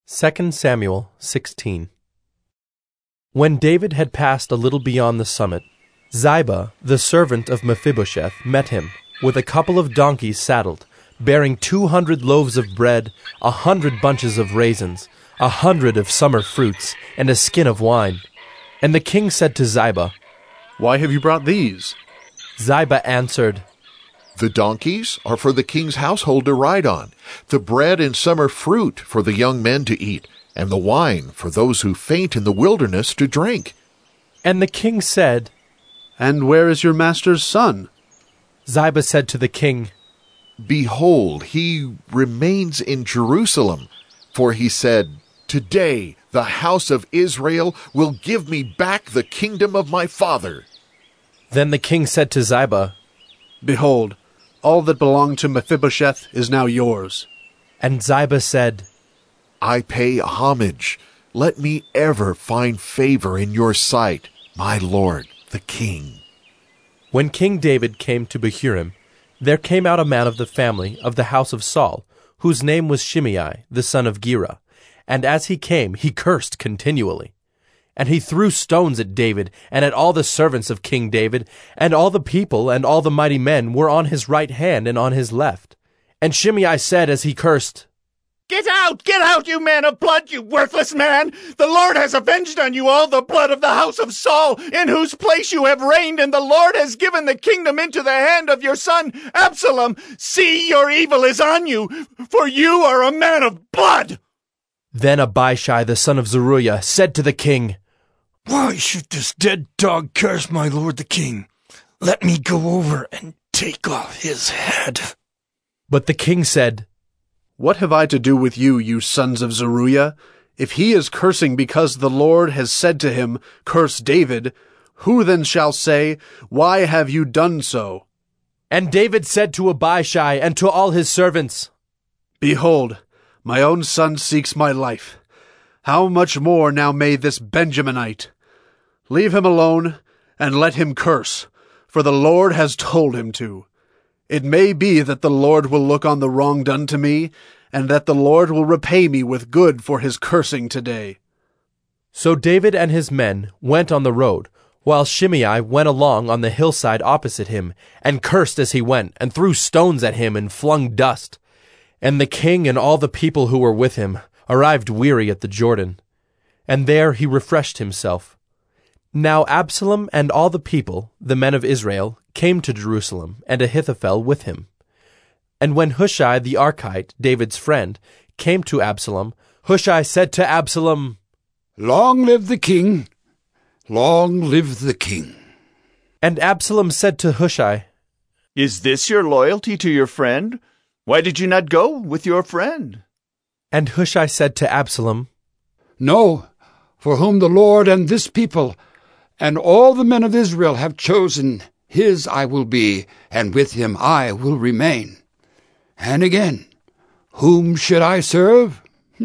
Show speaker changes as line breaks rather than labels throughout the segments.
2 Samuel 16. When David had passed a little beyond the summit, Ziba, the servant of Mephibosheth, met him, with a couple of donkeys saddled, bearing 200 loaves of bread, 100 bunches of raisins, 100 of summer fruits, and a skin of wine. And the king said to Ziba,
"Why have you brought these?"
Ziba answered,
"The donkeys are for the king's household to ride on, the bread and summer fruit for the young men to eat, and the wine for those who faint in the wilderness to drink."
And the king said,
"And where is your master's son?"
Ziba said to the king,
"Behold, he remains in Jerusalem, for he said, 'Today the house of Israel will give me back the kingdom of my father.'"
Then the king said to Ziba,
"Behold, all that belonged to Mephibosheth is now yours."
And Ziba said,
"I pay homage. Let me ever find favor in your sight, my lord, the king."
When King David came to Bahurim, there came out a man of the family of the house of Saul, whose name was Shimei, the son of Gera. And as he came, he cursed continually. And he threw stones at David, and at all the servants of King David, and all the people and all the mighty men were on his right hand and on his left. And Shimei said as he cursed,
Get out, you man of blood, you worthless man! The Lord has avenged on you all the blood of the house of Saul, in whose place you have reigned, and the Lord has given the kingdom into the hand of your son Absalom. See, your evil is on you, for you are a man of blood!"
Then Abishai the son of Zeruiah said to the king,
"Why should this dead dog curse my lord the king? Let me go over and take off his head."
But the king said,
"What have I to do with you, you sons of Zeruiah? If he is cursing because the Lord has said to him, 'Curse David,' who then shall say, 'Why have you done so?'"
And David said to Abishai and to all his servants,
"Behold, my own son seeks my life. How much more now may this Benjaminite? Leave him alone, and let him curse, for the Lord has told him to. It may be that the Lord will look on the wrong done to me, and that the Lord will repay me with good for his cursing today."
So David and his men went on the road, while Shimei went along on the hillside opposite him, and cursed as he went, and threw stones at him and flung dust. And the king and all the people who were with him arrived weary at the Jordan, and there he refreshed himself. Now Absalom and all the people, the men of Israel, came to Jerusalem, and Ahithophel with him. And when Hushai the Archite, David's friend, came to Absalom, Hushai said to Absalom,
"Long live the king! Long live the king!"
And Absalom said to Hushai,
"Is this your loyalty to your friend? Why did you not go with your friend?"
And Hushai said to Absalom,
"No, for whom the Lord and this people and all the men of Israel have chosen, his I will be, and with him I will remain. And again, whom should I serve?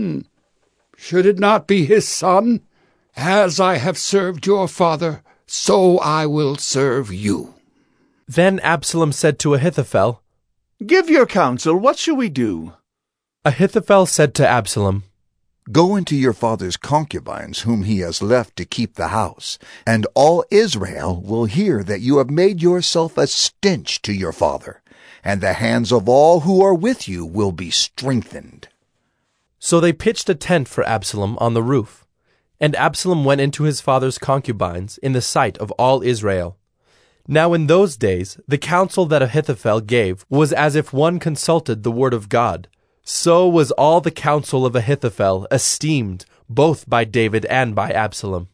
Should it not be his son? As I have served your father, so I will serve you."
Then Absalom said to Ahithophel,
"Give your counsel, what shall we do?"
Ahithophel said to Absalom,
"Go into your father's concubines, whom he has left to keep the house, and all Israel will hear that you have made yourself a stench to your father, and the hands of all who are with you will be strengthened."
So they pitched a tent for Absalom on the roof, and Absalom went into his father's concubines in the sight of all Israel. Now in those days the counsel that Ahithophel gave was as if one consulted the word of God. So was all the counsel of Ahithophel esteemed, both by David and by Absalom.